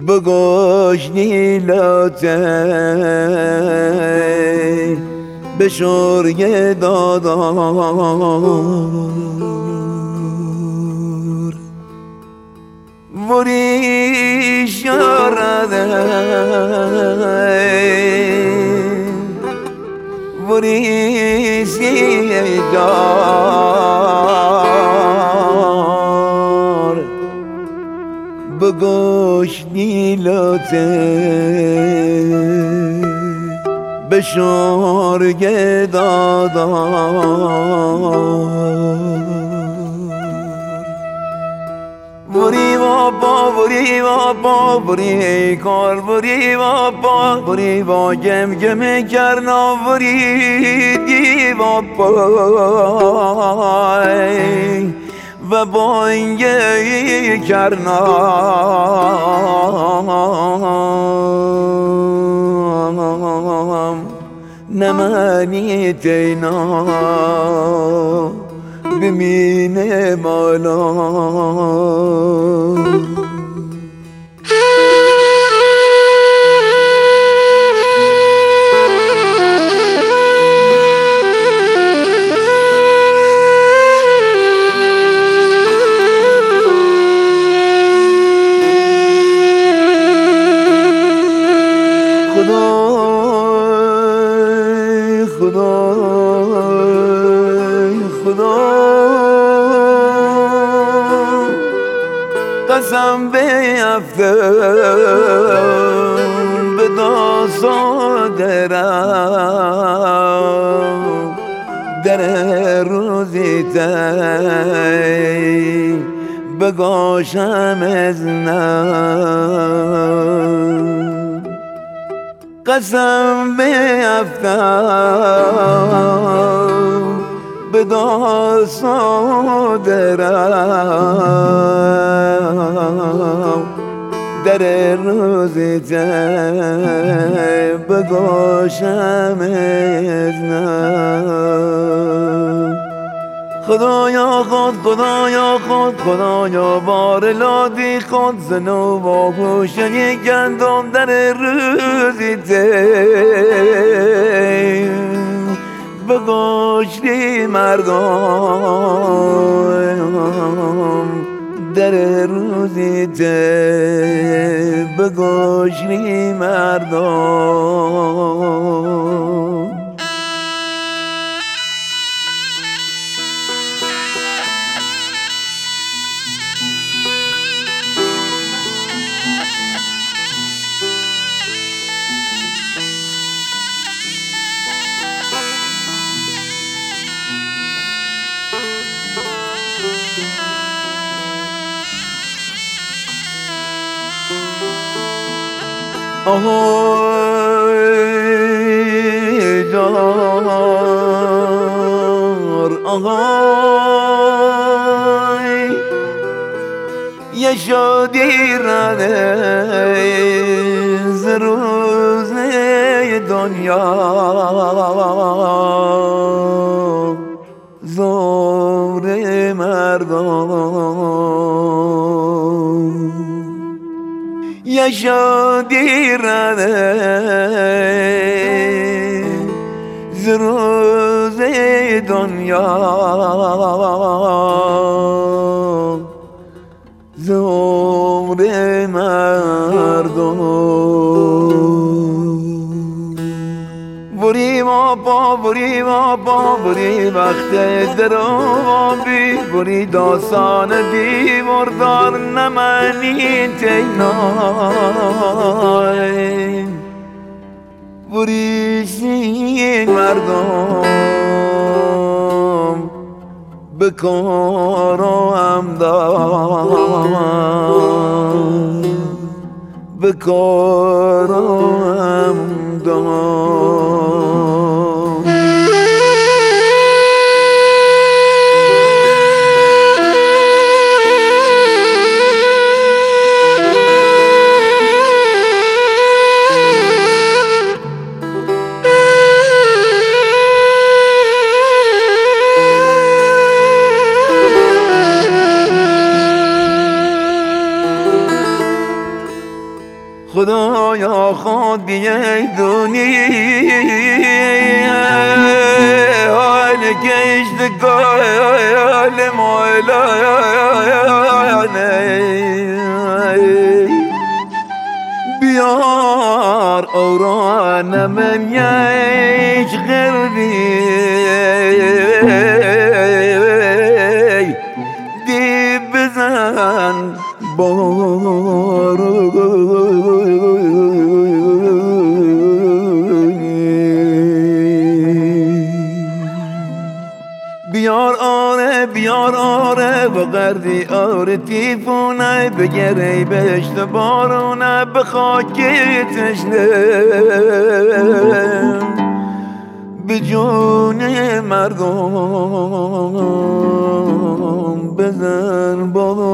بگوش نیلاته به شوری دادار وری شرده وری سیدار بگوش نیلاته به شرگ دادار بری بابا بری بابا بری کار بری بابا بری با گم گم کرنا بری دی بابا و با اینگه کرنا نمانی تینا بمینه بالا قسم به افتم به داسادرم در روزی تی بگاشم از نم قسم به افتم به داسادرم در روزی تی بگاشم از نم خدایا خود خدایا خود خدایا بار لادی خود زنو با گوشه گندم در روزی تی بگوشی مردم در روزی تی بگوشی مردم آهای دار آهای یه شادی رده ز روز دنیا زور مردم یه شادی رده ز روز دنیا زور مردم بری بابا بری بابا بری وقت درابی بری داستان بی مردار نمانی تینای بری سین مردم بکار و همدان بکار و همدان خدایا خود بیدونی حال کشت کال مولانه بیار اوران من یک غربی دی بزن بیار آره و غردی آره تیفونه بگره بشت بارونه به خاک تشنه به جون مردم بزن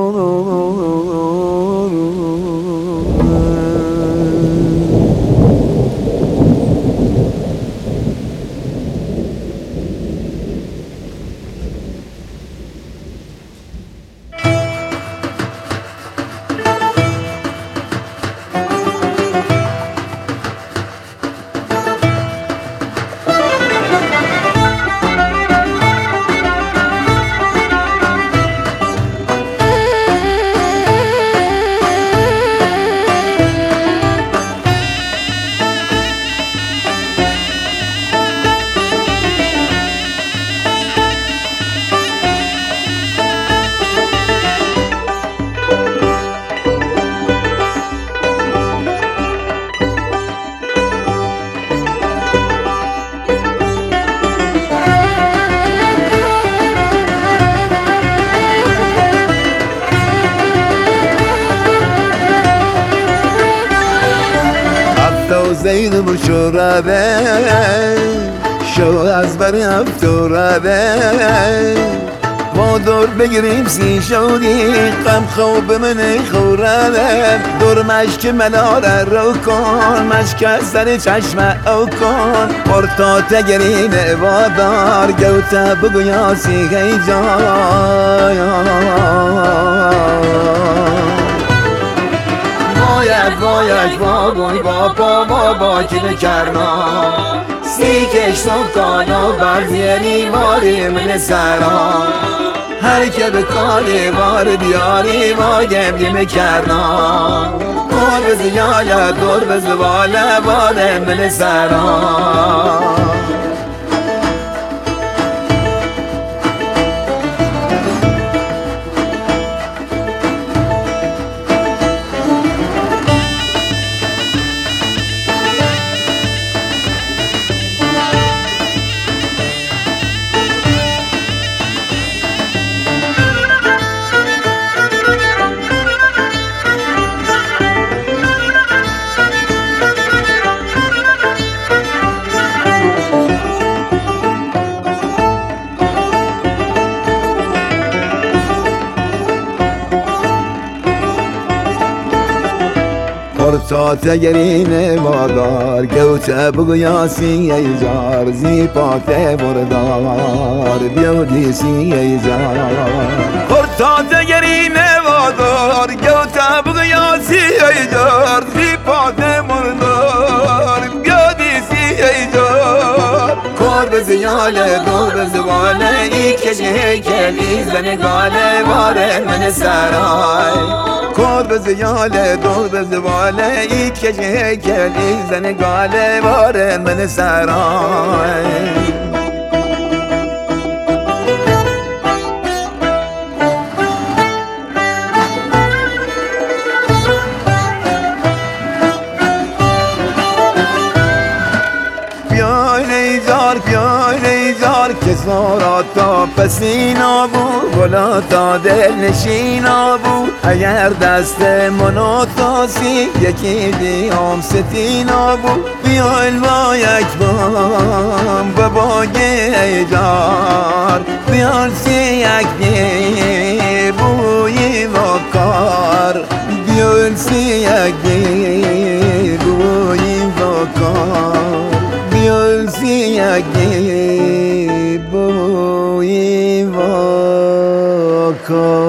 زینب و شربه شو از بر افتربه ما دور بگیریم سی شودی غم خوب من خورده دور مشک مناره رو کن مشک از سر چشم او کن پرتات گرین وادار گوته بگو یاسی هی جای باید با که بکرنا سی کشتم کانو برزیری ماری من سرا هر که به کاری بار بیاری ما گمگی کرنا دور به زیاله دور به زباله باده من سرا پرتات گرین وادار گوته بگو یاسی ای جار زی پاته بردار بیودیسی ای جار پرتات گرین وادار گوته بگو یاسی ای جار زی پاته بردار بیودیسی ای جار کار به زیاله دور به زباله ای کشی هیکلی زن گاله واره من سرای کار به زیاله دور به زباله ای کشی هیکلی زن گاله واره من سرای کسارا تا پسینا بو گلا تا دل نشینا بو اگر دست منو تاسی یکی دیام ستینا بو بیایل با یک بام بباگ ایجار بیال سی یک دی بوی وکار بیال سی یک دی بوی وکار بیال سی یک دی بوی وکار